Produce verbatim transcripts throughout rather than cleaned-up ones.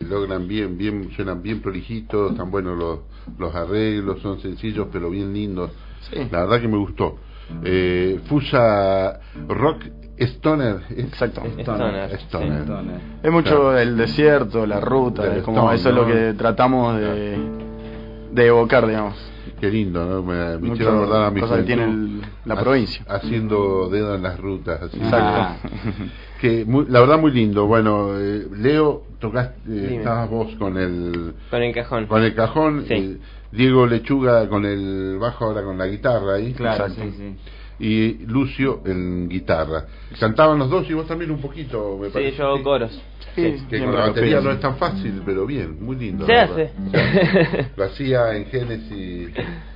logran bien, bien, suenan bien prolijitos, están buenos los, los arreglos, son sencillos pero bien lindos. Sí. La verdad que me gustó. Eh, Fusa Rock Stoner. Exacto. Stoner. Stoner. Sí. Es mucho claro. El desierto, la ruta, es como Stone, eso ¿no? Es lo que tratamos de, claro. de evocar, digamos. Qué lindo, ¿no? Me, me hicieron acordar a mi cosas que tiene el, la provincia. Haciendo dedo en las rutas. Así. Exacto. Que muy, la verdad muy lindo. Bueno, eh, Leo, tocaste, eh, estabas vos con el... Con el cajón. Con el cajón. Sí. Eh, Diego Lechuga con el bajo, ahora con la guitarra ahí. Claro, sí, sí. Y Lucio en guitarra. Cantaban los dos y vos también un poquito, me parece. Sí, yo hago coros. Sí, que con la batería no es tan fácil, pero bien, muy lindo. Se hace. Lo hacía en Génesis,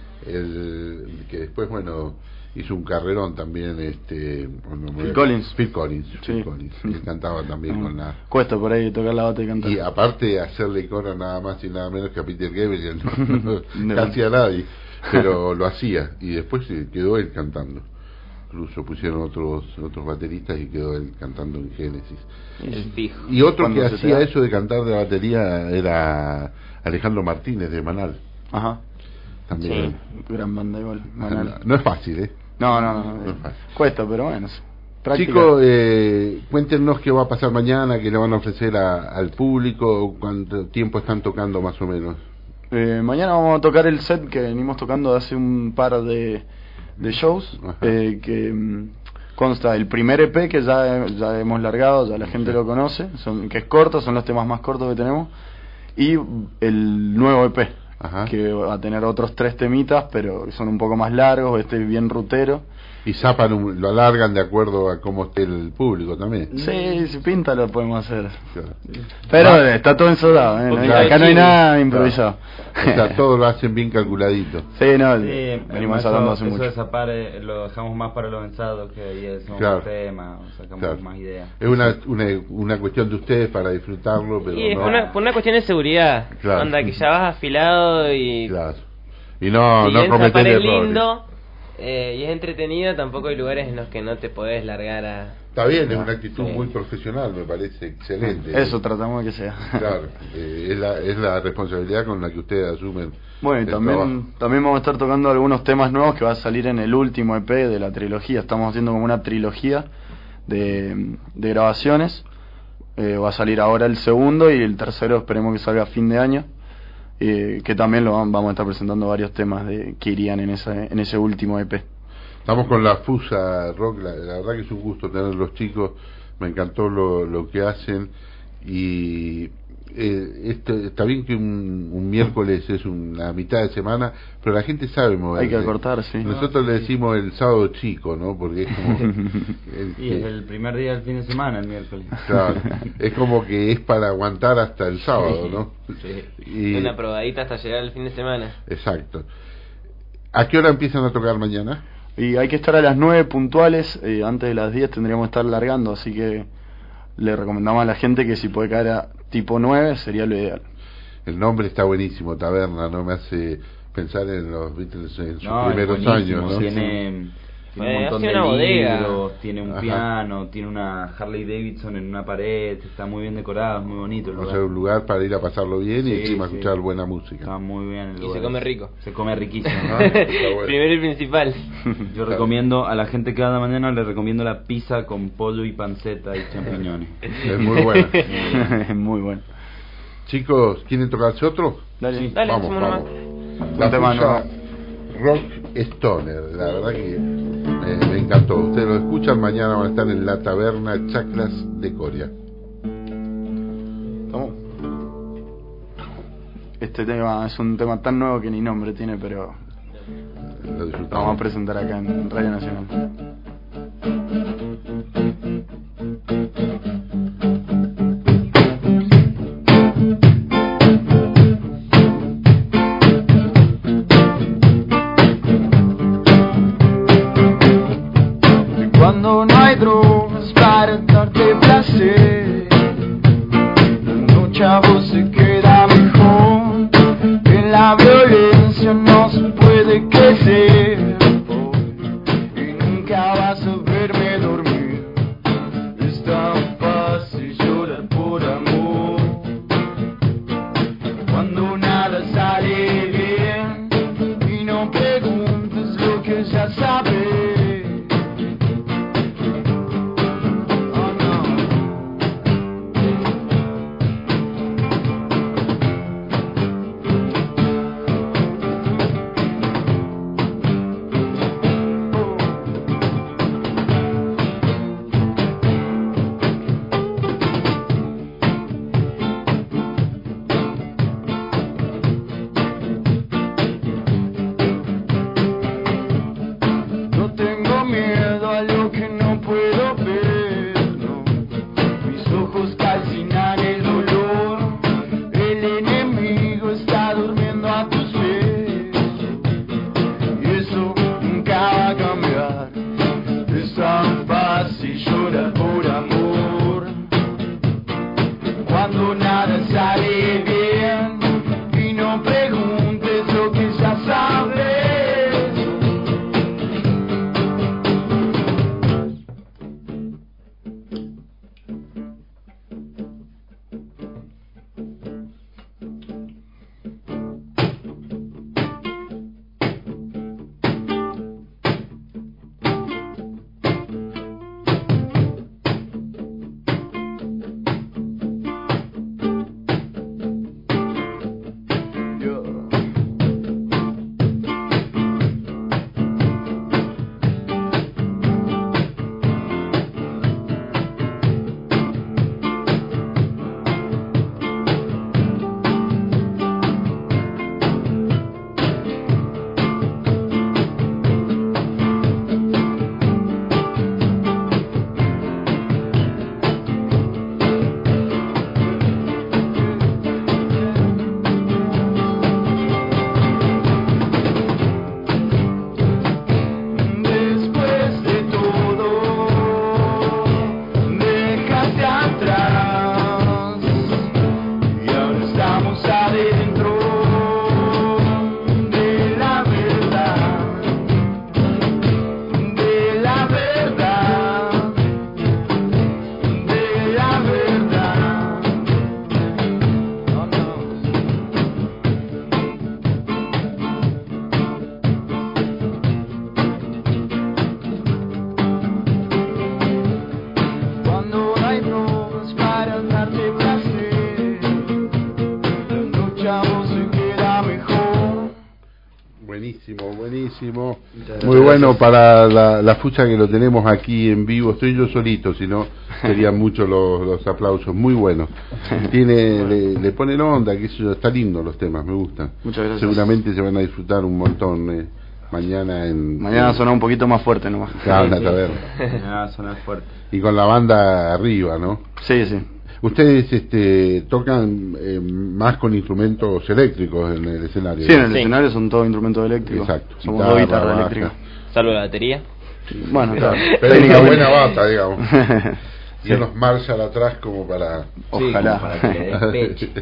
el, que después, bueno, hizo un carrerón también, este... Bueno, Phil Collins. Phil Collins, sí. Phil Collins. Él cantaba también no, con la... Cuesta por ahí tocar la bata y cantar. Y aparte hacerle coro nada más y nada menos que a Peter Gabriel, no, no, casi a nadie, pero lo hacía, y después quedó él cantando. Incluso pusieron otros otros bateristas y quedó él cantando en Génesis. Y otro que hacía da? eso de cantar de batería era Alejandro Martínez de Manal. Ajá. También. Sí, gran banda igual. Manal. No es fácil, ¿eh? No, no, no. no es fácil. Cuesta, pero bueno. Chicos, eh, cuéntenos qué va a pasar mañana, qué le van a ofrecer a, al público, cuánto tiempo están tocando más o menos. Eh, mañana vamos a tocar el set que venimos tocando hace un par de... de shows, eh, que um, consta el primer E P que ya, ya hemos largado, ya la gente lo conoce, son, que es corto, son los temas más cortos que tenemos, y el nuevo E P, Ajá. que va a tener otros tres temitas, pero son un poco más largos, este es bien rutero. Y zapan, un, lo alargan de acuerdo a cómo esté el público también. Sí, si pinta lo podemos hacer. Claro. Pero ah, está todo ensodado, ¿eh? No, acá no hay nada improvisado. Claro. O sea, todo lo hacen bien calculadito. Sí, no, sí, venimos hablando hace eso mucho. Eso de zapar eh, lo dejamos más para los ensayos, que ahí es un claro. tema, sacamos claro. más ideas. Es una, una una cuestión de ustedes para disfrutarlo, pero y no... es una, una cuestión de seguridad. Claro. Onda, que ya vas afilado y... Claro. Y no, si no cometer errores. Lindo, Eh, y es entretenido, tampoco hay lugares en los que no te podés largar a... Está bien, es una actitud sí. muy profesional, me parece excelente. Eso tratamos de que sea. Claro, eh, es, la, es la responsabilidad con la que ustedes asumen. Bueno, y también, trabajo. también vamos a estar tocando algunos temas nuevos que va a salir en el último E P de la trilogía. Estamos haciendo como una trilogía de, de grabaciones. Eh, va a salir ahora el segundo y el tercero esperemos que salga a fin de año. Eh, que también lo vamos a estar presentando varios temas de, que irían en ese, en ese último E P. Estamos con la Fusa Rock, la, la verdad que es un gusto tener los chicos, me encantó lo, lo que hacen y eh, este, está bien que un, un miércoles es una mitad de semana, pero la gente sabe moverse. Hay que acortar, sí. Nosotros no, le decimos sí. el sábado chico, ¿no? Porque es como... el, y es el primer día del fin de semana, el miércoles. Claro, es como que es para aguantar hasta el sábado, ¿no? Sí. Y, una probadita hasta llegar el fin de semana. Exacto. ¿A qué hora empiezan a tocar mañana? Y hay que estar a las nueve puntuales, eh, antes de las diez tendríamos que estar largando, así que le recomendamos a la gente que si puede caer a tipo nueve sería lo ideal. El nombre está buenísimo, Taberna, no me hace pensar en los Beatles en sus no, primeros años, ¿no? Tiene, tiene un montón de libros, tiene un Ajá. piano, tiene una Harley Davidson en una pared, está muy bien decorado, es muy bonito el lugar. O sea, un lugar para ir a pasarlo bien sí, y encima sí. escuchar buena música. Está muy bien el lugar. Y se come rico. Se come riquísimo. ¿no? Bueno. Primero y principal. Yo recomiendo a la gente que va de mañana, le recomiendo la pizza con pollo y panceta y champiñones. Es muy buena. Es muy buena. Chicos, ¿quieren tocarse otro? Dale, sí. Dale, vamos, vamos. La Fusa Rock Stoner, la verdad que eh, me encantó. Ustedes lo escuchan, mañana van a estar en la taberna Chaclas de Coria. ¿Cómo? Este tema es un tema tan nuevo que ni nombre tiene, pero lo disfrutamos. Lo vamos a presentar acá en Radio Nacional. Cuando no hay drogas para darte placer, la noche a vos se queda mejor. En la violencia no se puede crecer, y nunca vas a verme dormir. Es tan fácil llorar por amor. buenísimo, buenísimo. Muy bueno para la, la fucha que lo tenemos aquí en vivo. Estoy yo solito, si no serían muchos los, los aplausos. Muy bueno. Tiene, le, le ponen onda, que eso está lindo los temas, me gustan. Muchas gracias. Seguramente se van a disfrutar un montón. Eh. Mañana en... Mañana suena un poquito más fuerte nomás. Claro, en la taberna. Mañana suena fuerte. Y con la banda arriba, ¿no? Sí, sí. Ustedes este, tocan eh, más con instrumentos eléctricos en el escenario. Sí, ¿no? en el sí. escenario son todos instrumentos eléctricos. Exacto. Somos Guitarra, dos guitarras baja. eléctricas. Salvo la batería. Bueno, claro. Pero es una buena bata, digamos. Y Sí. unos Marshall atrás como para... Ojalá. Sí, para que le despeche.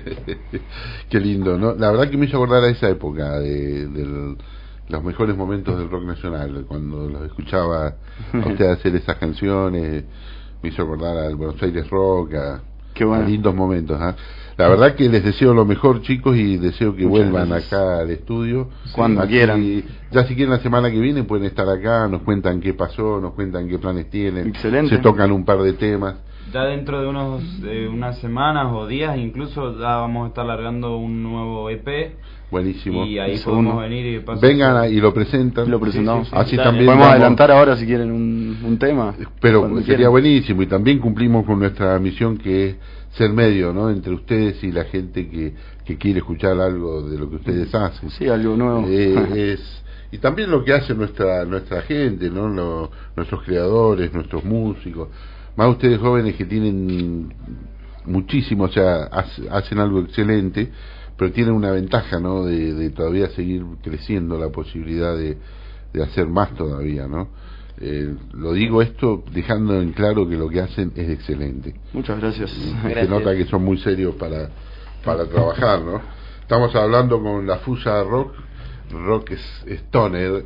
Qué lindo, ¿no? La verdad que me hizo acordar a esa época de, del... los mejores momentos del rock nacional, cuando los escuchaba a usted hacer esas canciones, me hizo acordar al Buenos Aires Rock, a, Qué bueno. a lindos momentos. ¿eh? La verdad que les deseo lo mejor, chicos, y deseo que Muchas vuelvan gracias. acá al estudio. Cuando Así, quieran. Ya si quieren la semana que viene pueden estar acá, nos cuentan qué pasó, nos cuentan qué planes tienen. Excelente. Se tocan un par de temas. Ya dentro de unos de unas semanas o días incluso ya vamos a estar largando un nuevo E P. Buenísimo. Y ahí El podemos segundo. venir y pasar. Vengan a- y lo presentan. Lo presentamos. Sí, sí, sí. Así Dale. también Podemos damos- adelantar ahora si quieren un, un tema. Pero Cuando sería quieran. buenísimo, y también cumplimos con nuestra misión, que es ser medio, ¿no? Entre ustedes y la gente que, que quiere escuchar algo de lo que ustedes hacen. Sí, algo nuevo. Eh, es y también lo que hace nuestra nuestra gente, ¿no? Lo- nuestros creadores, nuestros músicos, más ustedes jóvenes que tienen muchísimo, o sea, hace- hacen algo excelente, pero tienen una ventaja, ¿no? De, de todavía seguir creciendo, la posibilidad de, de hacer más todavía, ¿no? Eh, lo digo esto dejando en claro que lo que hacen es excelente. Muchas gracias. Se Gracias. nota que son muy serios para, para trabajar, ¿no? Estamos hablando con la Fusa Rock, Rock es Stoner,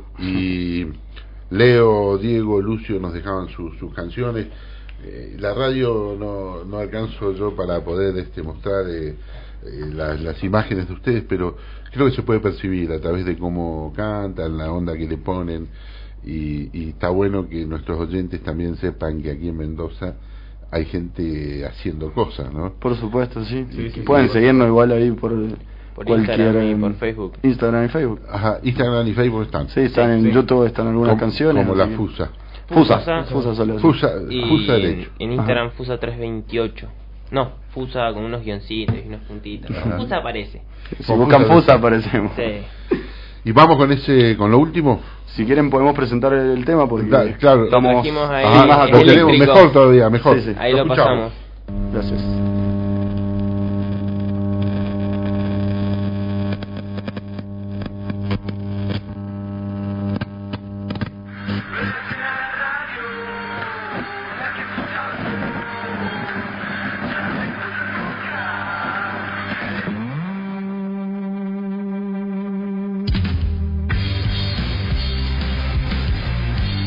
y Leo, Diego, Lucio nos dejaban sus, sus canciones. Eh, la radio no, no alcanzo yo para poder este, mostrar eh, eh, las, las imágenes de ustedes, pero creo que se puede percibir a través de cómo cantan, la onda que le ponen, y, y está bueno que nuestros oyentes también sepan que aquí en Mendoza hay gente haciendo cosas, ¿no? Por supuesto, sí. Sí, sí, Pueden sí. seguirnos igual ahí por, Por cualquier Instagram y em, por Facebook. Instagram y Facebook. Ajá, Instagram y Facebook están. Sí, están Sí, en sí. YouTube, están algunas como, canciones. como la así que- Fusa. Fusa. Fusa. Fusa solo. Fusa, Y Fusa en, derecho. en Instagram Fusa trescientos veintiocho. No, Fusa con unos guioncitos y unos puntitos. No, Ajá. Fusa aparece. Si buscan Fusa Fusa derecho. aparecemos. Sí. Y vamos con ese, con lo último. Si quieren podemos presentar el, el tema porque Da- claro. estamos Lo trajimos ahí, Ajá, más es lo acá. tenemos eléctrico. mejor todavía, mejor. Sí, sí. Ahí lo escuchamos. pasamos. Gracias.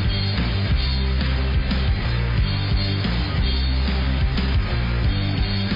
Thank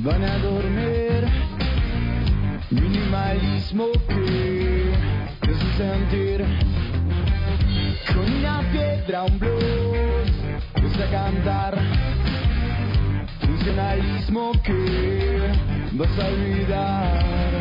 van a dormir. Minimalismo que te hace sentir con una piedra, un blues, vas a cantar. Funcionalismo que vas a olvidar.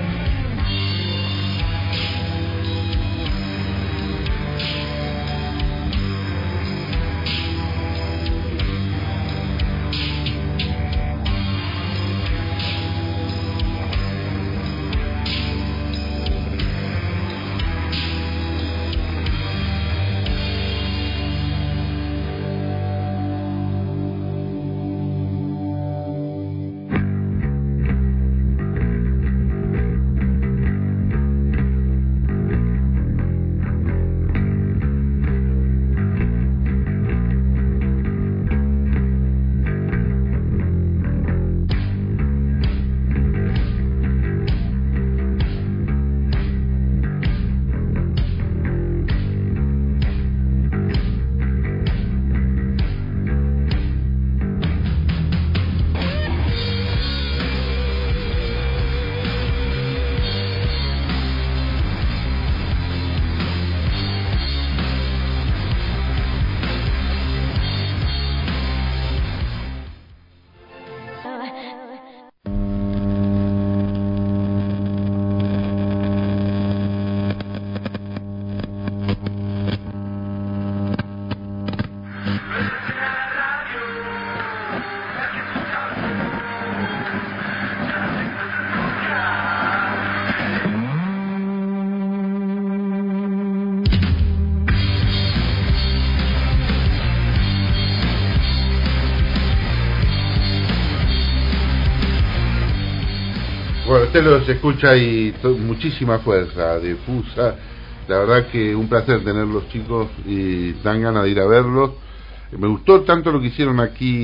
Bueno, usted los escucha y to- muchísima fuerza de Fusa. La verdad que un placer tenerlos, chicos, y dan ganas de ir a verlos. Me gustó tanto lo que hicieron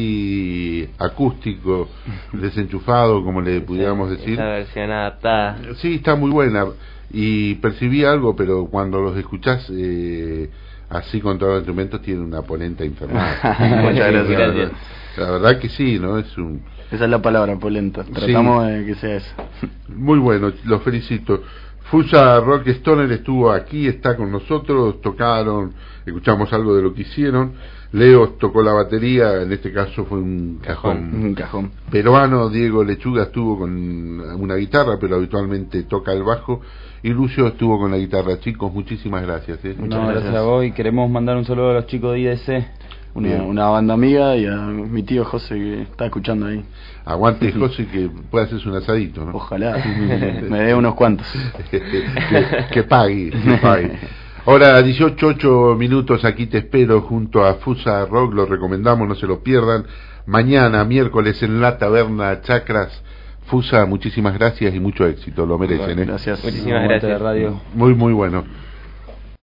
aquí, acústico, desenchufado, como le pudiéramos decir. Esa versión adaptada. Sí, está muy buena. Y percibí algo, pero cuando los escuchás eh, así con todos los instrumentos, tiene una polenta infernal. Muchas gracias. La verdad, la verdad que sí, ¿no? Es un... Esa es la palabra, polenta. Tratamos sí. de que sea eso. Muy bueno, los felicito. Fusa Rock Stoner estuvo aquí, está con nosotros, tocaron, escuchamos algo de lo que hicieron. Leo tocó la batería, en este caso fue un cajón, un cajón peruano. Diego Lechuga estuvo con una guitarra, pero habitualmente toca el bajo. Y Lucio estuvo con la guitarra. Chicos, muchísimas gracias. ¿eh? Muchas no, gracias a vos, y queremos mandar un saludo a los chicos de I D C. Una, una banda amiga, y a mi tío José que está escuchando ahí. Aguante José, que pueda hacerse un asadito, ¿no? Ojalá, me dé unos cuantos. que, que pague, que pague. Ahora dieciocho, ocho minutos, aquí te espero junto a Fusa Rock, lo recomendamos, no se lo pierdan. Mañana, miércoles, en la Taberna Chacras. Fusa, muchísimas gracias y mucho éxito, lo merecen. ¿eh? Gracias. Muchísimas gracias. Radio. Muy, muy bueno.